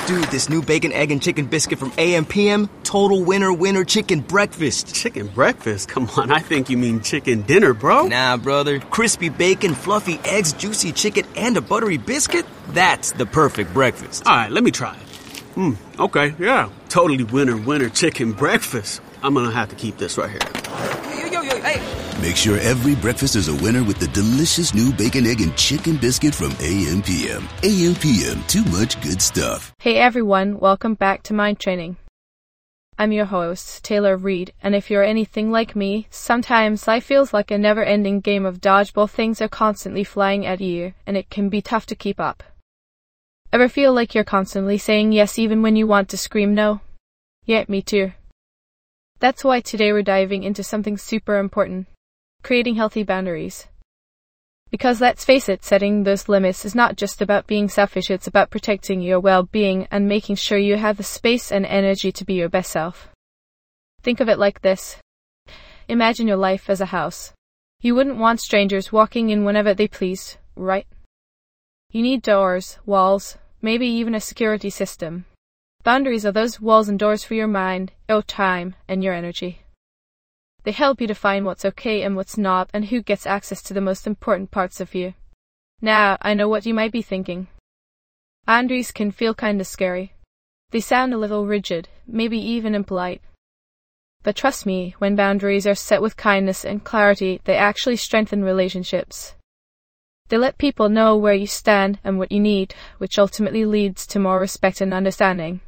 Dude, this new bacon, egg, and chicken biscuit from AM/PM, total winner chicken breakfast. Chicken breakfast? Come on, I think you mean chicken dinner, bro. Nah, brother. Crispy bacon, fluffy eggs, juicy chicken, and a buttery biscuit? That's the perfect breakfast. All right, let me try it. Okay, yeah. Totally winner chicken breakfast. I'm gonna have to keep this right here. Yo, hey. Make sure every breakfast is a winner with the delicious new bacon, egg, and chicken biscuit from AM/PM. AM/PM, too much good stuff. Hey everyone, welcome back to Mind Training. I'm your host, Taylor Reed, and if you're anything like me, sometimes life feels like a never-ending game of dodgeball. Things are constantly flying at you, and it can be tough to keep up. Ever feel like you're constantly saying yes even when you want to scream no? Yeah, me too. That's why today we're diving into something super important. Creating healthy boundaries. Because let's face it, setting those limits is not just about being selfish, it's about protecting your well-being and making sure you have the space and energy to be your best self. Think of it like this. Imagine your life as a house. You wouldn't want strangers walking in whenever they please, right? You need doors, walls, maybe even a security system. Boundaries are those walls and doors for your mind, your time, and your energy. They help you define what's okay and what's not, and who gets access to the most important parts of you. Now, I know what you might be thinking. Boundaries can feel kinda scary. They sound a little rigid, maybe even impolite. But trust me, when boundaries are set with kindness and clarity, they actually strengthen relationships. They let people know where you stand and what you need, which ultimately leads to more respect and understanding.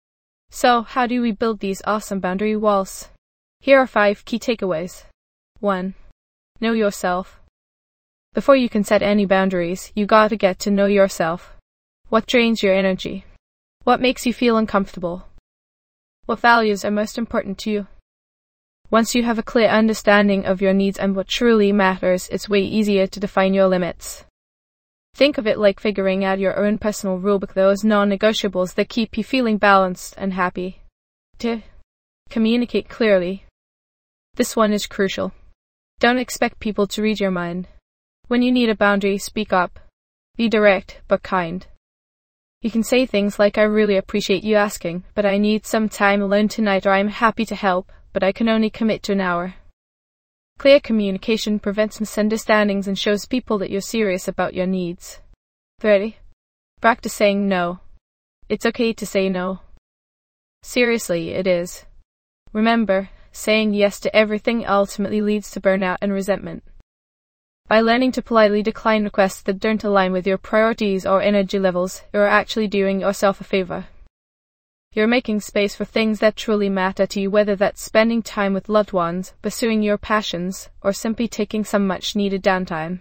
So, how do we build these awesome boundary walls? Here are 5 key takeaways. 1. Know yourself. Before you can set any boundaries, you gotta get to know yourself. What drains your energy? What makes you feel uncomfortable? What values are most important to you? Once you have a clear understanding of your needs and what truly matters, it's way easier to define your limits. Think of it like figuring out your own personal rulebook, those non-negotiables that keep you feeling balanced and happy. 2. Communicate clearly. This one is crucial. Don't expect people to read your mind. When you need a boundary, speak up. Be direct, but kind. You can say things like, I really appreciate you asking, but I need some time alone tonight, or I'm happy to help, but I can only commit to an hour. Clear communication prevents misunderstandings and shows people that you're serious about your needs. 3. Practice saying no. It's okay to say no. Seriously, it is. Remember, saying yes to everything ultimately leads to burnout and resentment. By learning to politely decline requests that don't align with your priorities or energy levels, you're actually doing yourself a favor. You're making space for things that truly matter to you, whether that's spending time with loved ones, pursuing your passions, or simply taking some much-needed downtime.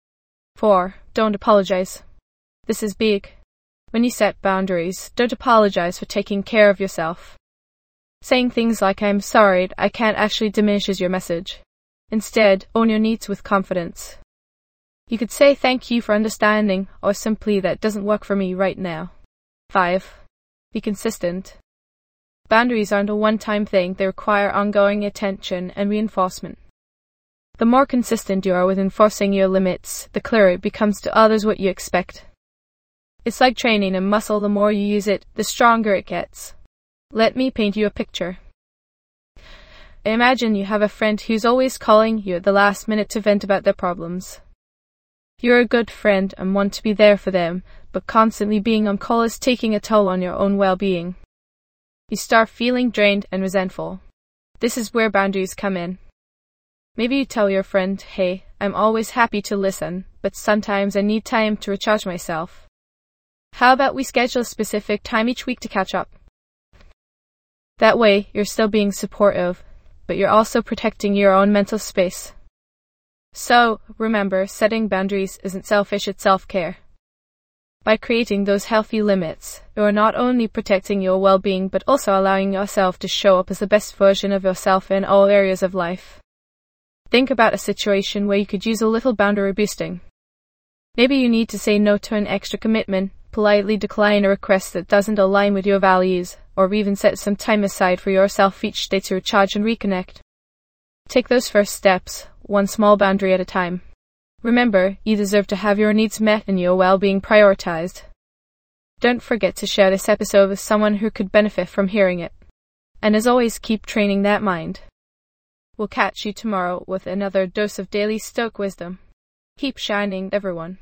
4. Don't apologize. This is big. When you set boundaries, don't apologize for taking care of yourself. Saying things like, I'm sorry, I can't, actually diminishes your message. Instead, own your needs with confidence. You could say thank you for understanding, or simply that doesn't work for me right now. 5. Be consistent. Boundaries aren't a one-time thing, they require ongoing attention and reinforcement. The more consistent you are with enforcing your limits, the clearer it becomes to others what you expect. It's like training a muscle, the more you use it, the stronger it gets. Let me paint you a picture. Imagine you have a friend who's always calling you at the last minute to vent about their problems. You're a good friend and want to be there for them, but constantly being on call is taking a toll on your own well-being. You start feeling drained and resentful. This is where boundaries come in. Maybe you tell your friend, hey, I'm always happy to listen, but sometimes I need time to recharge myself. How about we schedule a specific time each week to catch up? That way, you're still being supportive, but you're also protecting your own mental space. So, remember, setting boundaries isn't selfish, it's self-care. By creating those healthy limits, you're not only protecting your well-being, but also allowing yourself to show up as the best version of yourself in all areas of life. Think about a situation where you could use a little boundary boosting. Maybe you need to say no to an extra commitment, politely decline a request that doesn't align with your values, or even set some time aside for yourself each day to recharge and reconnect. Take those first steps, one small boundary at a time. Remember, you deserve to have your needs met and your well-being prioritized. Don't forget to share this episode with someone who could benefit from hearing it. And as always, keep training that mind. We'll catch you tomorrow with another dose of daily Stoke wisdom. Keep shining, everyone.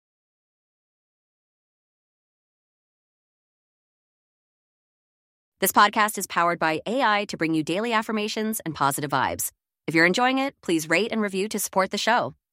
This podcast is powered by AI to bring you daily affirmations and positive vibes. If you're enjoying it, please rate and review to support the show.